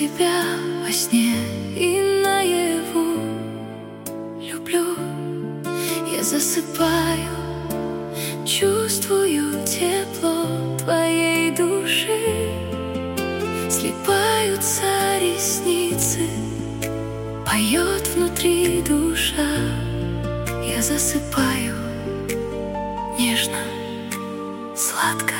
тебя во сне и наяву. Люблю, я засыпаю, чувствую тепло твоей души. Слипаются ресницы, поет внутри душа. Я засыпаю нежно, сладко.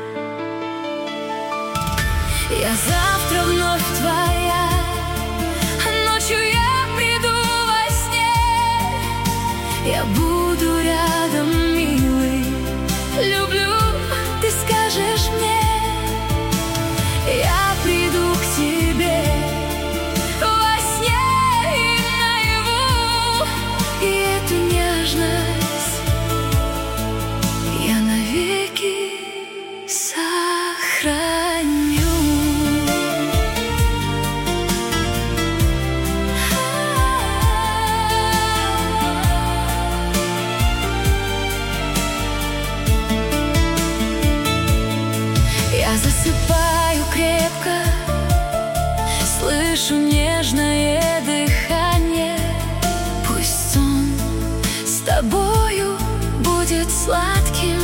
Я завтра вновь твоя, ночью я приду во сне. Я буду рядом, милый, люблю, ты скажешь мне. Я приду к тебе во сне и наяву, и эту нежность я навеки сохраню. Я засыпаю крепко, слышу нежное дыхание. Пусть сон с тобою будет сладким.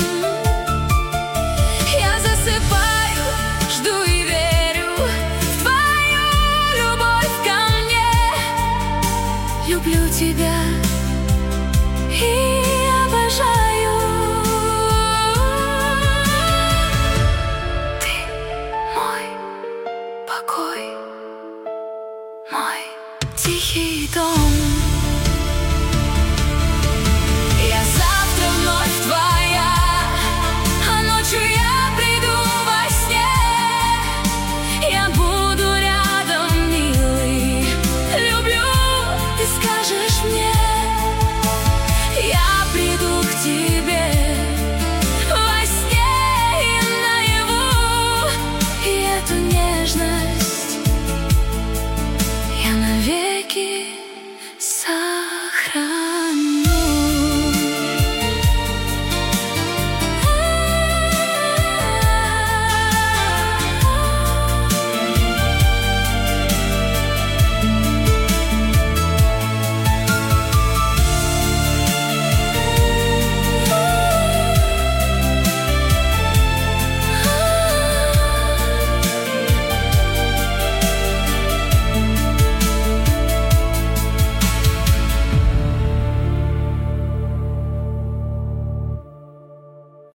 Я засыпаю, жду и верю в твою любовь ко мне. Люблю тебя и обожаю. Покой, мой тихий дом.